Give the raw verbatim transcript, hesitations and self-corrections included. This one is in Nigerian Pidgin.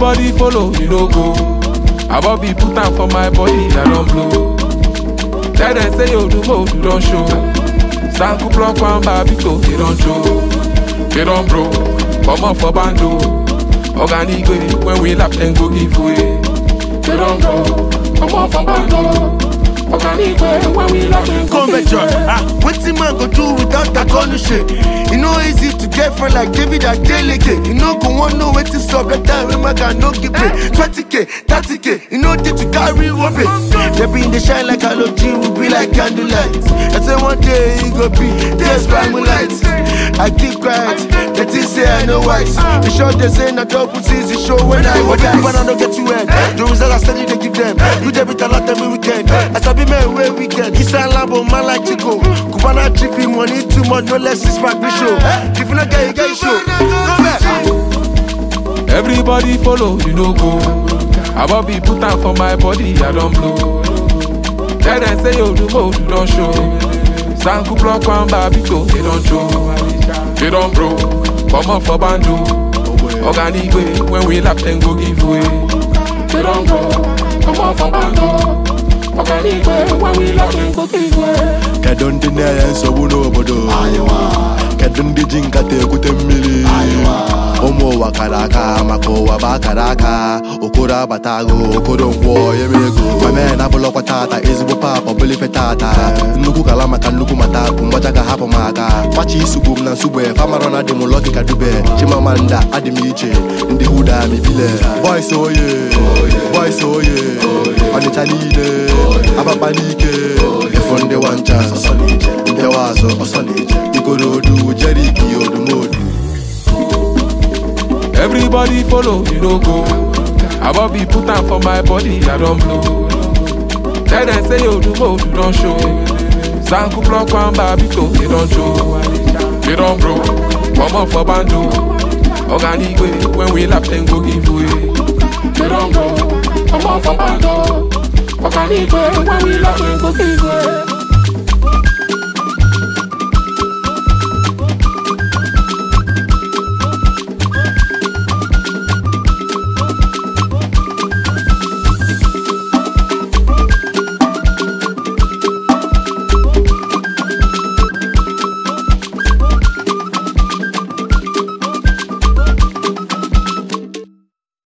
Everybody follow, you no go. I bought be put out for my body, I don't blow. Tell them say you do mode, you don't show. Sanku block one babito, they don't show. They don't bro, come on for bando. Organic way, when we lap then go give way. They don't bro, come on for bando. Organic way, when we lap then go give way. Ah, what's the man go do without that gun shit? You know easy to get friend like David and delegate. You know go one know what to stop that time when my guy no give pay. twenty K, thirty K, you know did to carry one pay. They be in the shine like I love G, we be like candlelight. I say one day it go be there's by moonlight. I keep quiet, let it say I know white. The show they say not double season show when I was die. But I don't get you end. The result I study they give them. You debit a lot every weekend. I sabi man where weekend. He sound Lambo man like Chico. Cubana trippy money too much, no less is my show. If you not get, you get show. Go back. Everybody follow, you no go. I bought be put out for my body, I don't blow. Tell them say you do mode, you don't show. Sanku block one babito, they don't show. They don't bro, come on for bando. Organic way, when we lap then go give way. They don't bro, come on for bando. Organic way, when we lap then go give way. Kadon deny so we know bodo. Kadon di jinka te kutemili. Omo wakaraka, mako wabakaraka. Okura batago, okoro nkwo yemego. Mame na bolo kwa tata, ezigbo papa buli fetata. Nuku kalama ka nuku mata, kumbacha ka hapo maka. Fachi isugum na nsugbe, famarona di muloki kadube. Chimamanda adimiche, ndi huda mi bile. Boys oye, boys oye. Anicha nide, abapanike. Efonde one chance, ndewazo, ikorodu, jeriki odumodu. Everybody follow, you no go. I bought be put out for my body, I don't blow. Tell them say you do mode, you don't show. Sanku block one babito, they don't show. They don't bro, come on for bando. Organic way, when we lap then go give way. They don't bro, come on for bando. Organic way, when we lap then go give way.